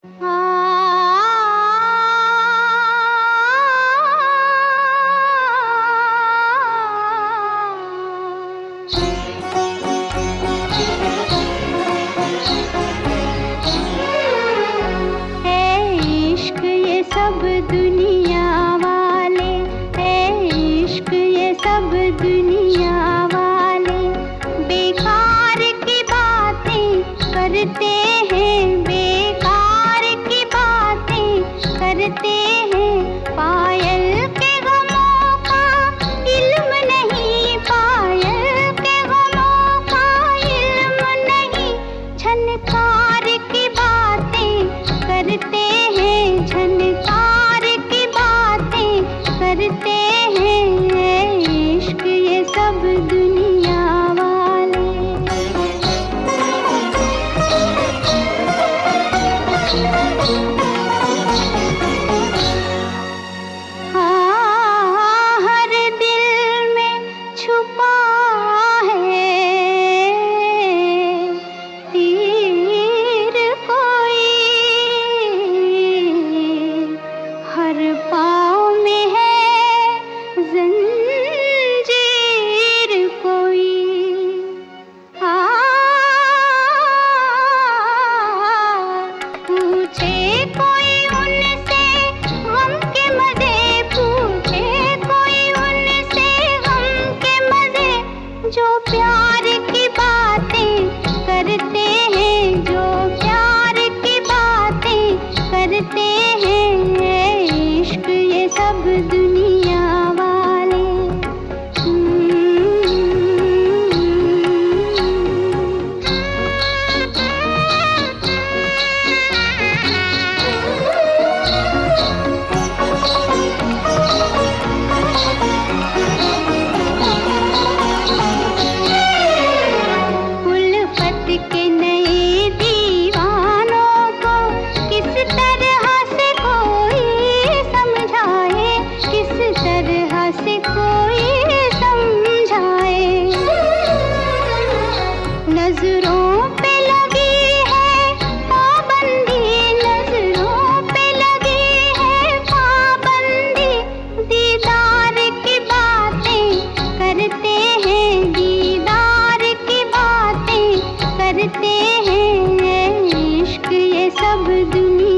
सब दुनिया वाले, इश्क ये सब दुनिया वाले बेकार की बातें करते हैं, बेकार की बातें करते हैं। पायल के गमों का इल्म नहीं, पायल के गमों का इल्म नहीं। झनकार की बातें करते हैं, झनकार की बातें करते हैं। इश्क ये सब दुनिया वाले। हाँ, हर दिल में छुपा है तीर कोई, हर पाँव में है जंजीर कोई। पूछे कोई उनसे गम के मजे, पूछे कोई उनसे गम के मजे। जो प्यार की बातें करते हैं, जो प्यार की बातें करते हैं। इश्क ये सब दुनिया वाले। उल्फत के नए दीवानों को किस तरह से कोई समझाए, किस तरह से कोई समझाए। नजरों पे लगी है पाबंदी, नजरों पे लगी है पाबंदी। दीदार की बातें करते हैं, दीदार की बातें करते हैं। इश्क ये सब दुनिया